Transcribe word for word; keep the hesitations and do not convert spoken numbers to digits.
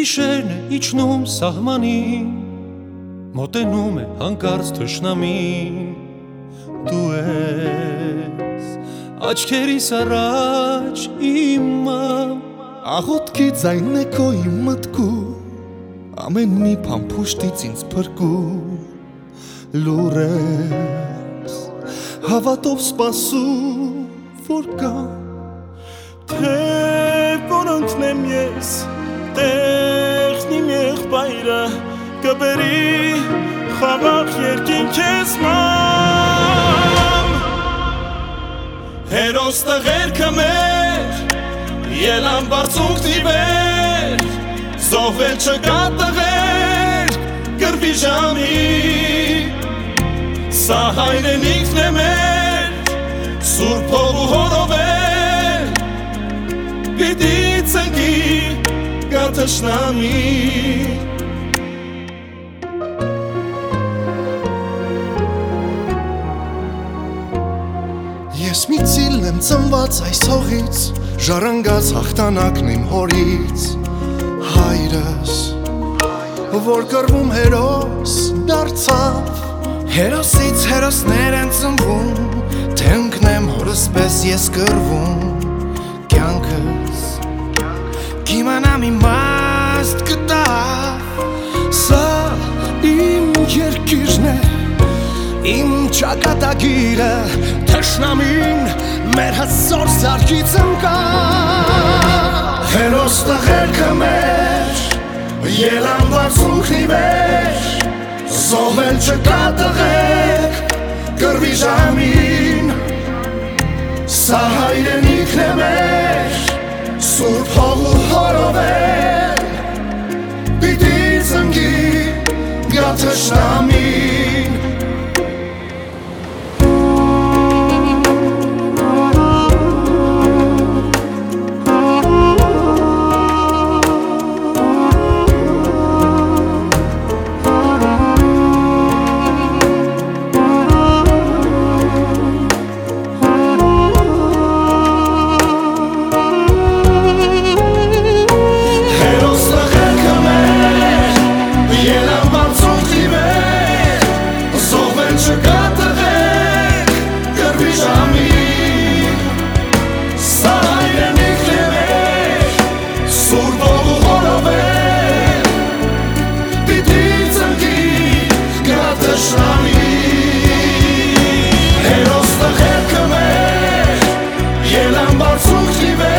Գիշերն է իջնում սահմանին, մոտենում է հանկարծ թշնամին, դու ես աչքերիս առաջ իմ աղոթքի ձայնն է քո իմ մտքում, ամեն մի բան փուշտից ինձ փրկում, լուր ես հավատով սպասում, որ գա, թե որ ընկնեմ ես տեղն իմ եղբայրը կբերի խաղաղ երկինք ես մամ, հերոս տղերքը մեր ելան բարձունքն ի վեր, զոհվել չկա տղեր կռվի ժամի, սա հայրենիքն է մեր սուրբ հող ու հորովել, պիտի ծնկի գա թշնամի։ Ես մի ծիլն եմ ծնված այս հողից, ժառանգած հաղթանակն իմ հորից, հայրս, որ կռվում հերոս դարձավ, հերոսից հերոսներ են ծնվում, թե ընկնեմ հորս պես ես կռվում, կյանքս կիմանամ իմաստ կտավ, սա իմ երկիրն է, իմ ճակատագիրը, թշնամին մեր հզոր զարկից ընկավ, հերոս տղերքը մեր ելան բարձունքն ի վեր, զոհվել չկա տղեր կռվի ժամին, սա հայրենիքն է մեր սուրբ հող ու հորովել, պիտի ծնկի գա թշնամին։ Հերոս տղերքը մեր ելան բարձունքն ի վեր,